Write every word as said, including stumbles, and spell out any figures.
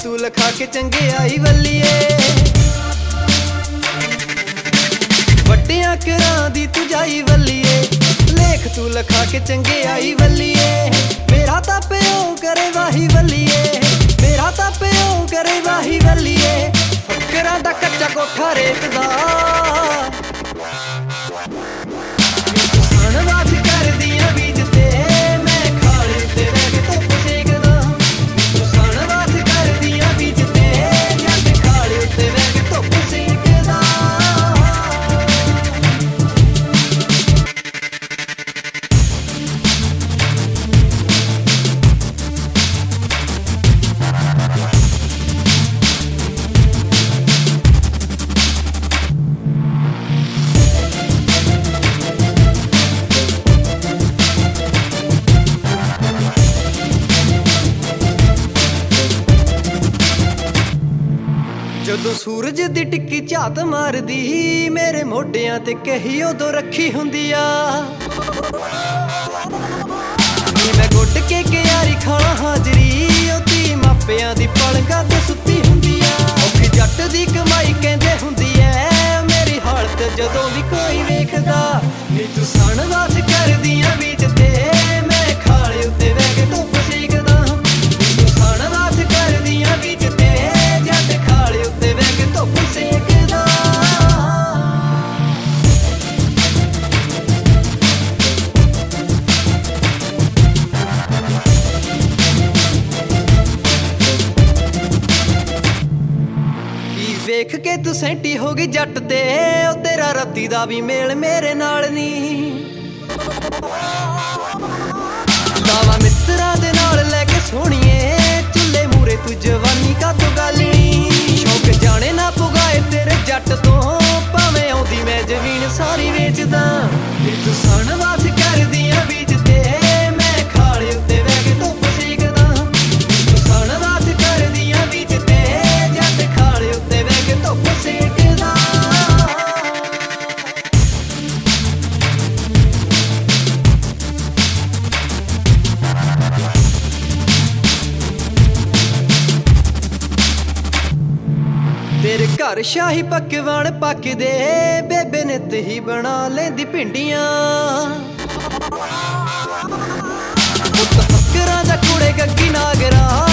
तू लखा के चंगियाई वल्लीए वड्डियां घरां दी तू जाई वल्लीए लेख तू लखा के चंगियाई वल्लीए मेरा तां प्यो करे वाही वल्लीए मेरा तां प्यो करे वाही वल्लीए फकरां दा कच्चा कोठा रेत दा सनवास करदियां बीज ते मैं खाले ते रह के धुप सेकदा तू सनवास करदियां बीज ते जट खाले ते रह के धुप सेकदा ਜਦੋਂ ਸੂਰਜ ਦੀ ਟਿੱਕੀ ਝਾਤ ਮਾਰਦੀ ਮੇਰੇ ਮੋਢਿਆਂ ਤੇ ਕਹੀ ਉਦੋਂ ਰੱਖੀ ਹੁੰਦੀ ਆ ਨੀ ਮੈਂ ਗੁੱਟ ਕੇ ਕਿਆਰੀ ਖਾਣਾ ਹਾਜ਼ਰੀ ਉਹਦੀ ਮਾਪਿਆਂ ਦੀ ਪਲਕਾਂ ਤੇ ਸੁੱਤੀ ਹੁੰਦੀ ਆ ਔਖੀ ਜੱਟ ਦੀ ਕਮਾਈ ਕਹਿੰਦੇ ਹੁੰਦੀ ਐ ਮੇਰੀ ਹਾਲਤ ਜਦੋਂ ਵੀ ਕੋਈ ਵੇਖਦਾ ਨੀ ਤੂੰ ਸਨਵਾਸ ਕਰਦੀਆਂ ਬੀਜ ਤੇ ਮੈਂ ਖਾਲੇ ਉੱਤੇ ਬਹਿ ਕੇ ਧੁੱਪ ਸੇਕਦਾ ਤੂੰ ਸਨਵਾਸ ਕਰਦੀਆਂ ਬੀਜ ਤੇ ਜੱਟ ਖਾਲੇ ਉੱਤੇ ਬਹਿ ਕੇ ਧੁੱਪ ਸੇਕਦਾ ਕੀ ਵੇਖ ਕੇ ਤੂੰ ਸੈਂਟੀ ਹੋ ਗਈ ਜੱਟ ਤੇ ਉਹ ਤੇਰਾ ਰੱਤੀ ਦਾ ਵੀ ਮੇਲ ਮੇਰੇ ਨਾਲ ਨਹੀਂ ਦਾਵਾ ਮਿੱਤਰਾਂ ਦੇ ਨਾਲ ਲੈ ਕੇ ਸੋਹਣੀਏ ਚੁੱਲੇ ਮੂਰੇ ਤੂੰ ਜਵਾਨੀ ਕਾਤੋਂ ਗਾਲਣੀ ਸ਼ੌਕ ਜਾਣੇ ਨਾ ਪੁਗਾਏ ਤੇਰੇ ਜੱਟ ਤੋਂ ਭਾਵੇਂ ਆਉਂਦੀ ਮੈਂ ਜ਼ਮੀਨ ਸਾਰੀ ਵੇਚਦਾ ਨੀ ਤੂੰ ਸਨਵਾਸ ਕਰਦੀਆਂ ਬੀਜ ਤੇ ਮੈਂ ਖਾਲੇ ਉੱਤੇ ਬਹਿ ਕੇ ਧੁੱਪ ਸੇਕਦਾ ਤੂੰ ਸਨਵਾਸ ਕਰਦੀਆਂ ਬੀਜ ਤੇ ਜੱਟ ਖਾਲੇ ਉੱਤੇ ਬਹਿ ਕੇ ਧੁੱਪ ਸੇਕਦਾ ਤੇਰੇ ਘਰ ਸ਼ਾਹੀ ਪਕਵਾਨ ਪੱਕਦੇ ਬੇਬੇ ਨੇ ਤੇ ਹੀ ਬਣਾ ਲੈਂਦੀ ਭਿੰਡੀਆਂ ਪੁੱਤ ਫਕਰਾਂ ਦਾ ਕੁੜੇ ਗੱਗੀ ਨਾਗਰਾ